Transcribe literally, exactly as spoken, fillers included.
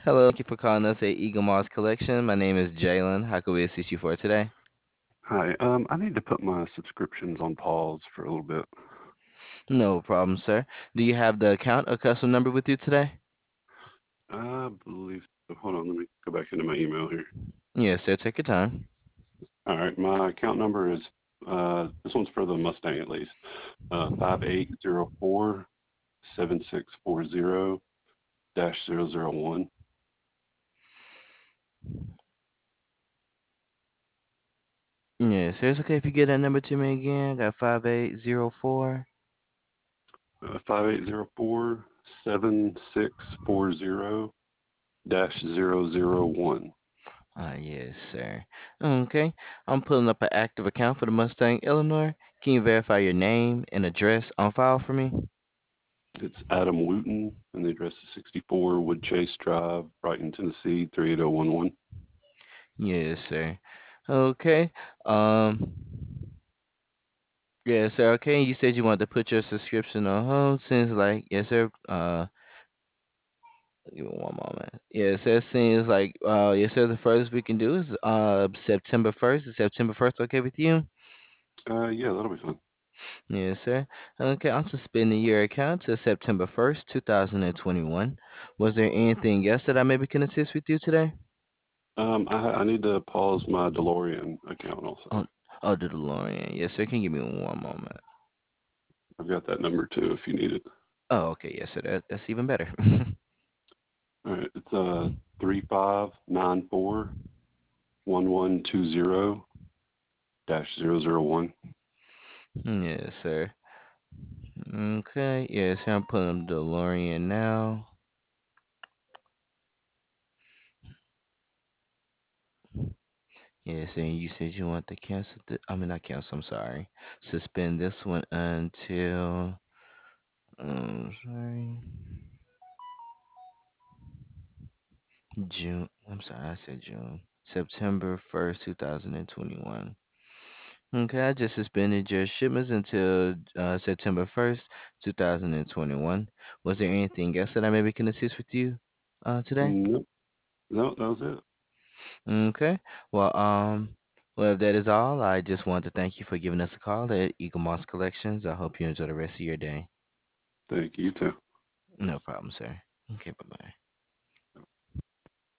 Hello, thank you for calling us at Eagle Moss Collection. My name is Jalen. How can we assist you for today? Hi. Um, I need to put my subscriptions on pause for a little bit. No problem, sir. Do you have the account or custom number with you today? I believe so. Hold on, let me go back into my email here. Yes, sir. Take your time. All right, my account number is uh, this one's for the Mustang at least. Uh, five eight zero four seven six four zero dash zero zero one. Yes, sir. It's okay if you get that number to me again. I got five eight zero four. Uh, five eight zero four seven six four zero dash zero zero one. Ah, yes, sir. Okay. I'm pulling up an active account for the Mustang Illinois. Can you verify your name and address on file for me? It's Adam Wooten, and the address is sixty-four Wood Chase Drive, Brighton, Tennessee three eight zero one one. Yes, sir. Okay. Um, yes, sir. Okay. You said you wanted to put your subscription on hold since, like, yes, sir. Uh, Give me one moment. Yeah, so it seems like uh you said the first we can do is uh September first. Is September first okay with you? Uh, yeah, that'll be fine. Yes, sir. Okay, I'm suspending your account to September first, two thousand twenty-one. Was there anything else that I maybe can assist with you today? Um, I, I need to pause my DeLorean account also. Oh, oh, the DeLorean. Yes, sir. Can you give me one moment? I've got that number too if you need it. Oh, okay. Yes, sir. That, that's even better. All right, it's uh three five nine four one one two zero dash zero zero one. Yes, sir. Okay. Yes, sir. I'm putting the DeLorean now. Yes, and you said you want to cancel the, I mean not cancel, I'm sorry. Suspend this one until um sorry. June. I'm sorry, I said June. September first, two thousand twenty-one. Okay, I just suspended your shipments until uh, September first, two thousand twenty-one. Was there anything else that I maybe can assist with you uh today? Nope, no, that was it. Okay. Well, um, well, if that is all, I just want to thank you for giving us a call at Eagle Moss Collections. I hope you enjoy the rest of your day. Thank you too. No problem, sir. Okay, bye bye.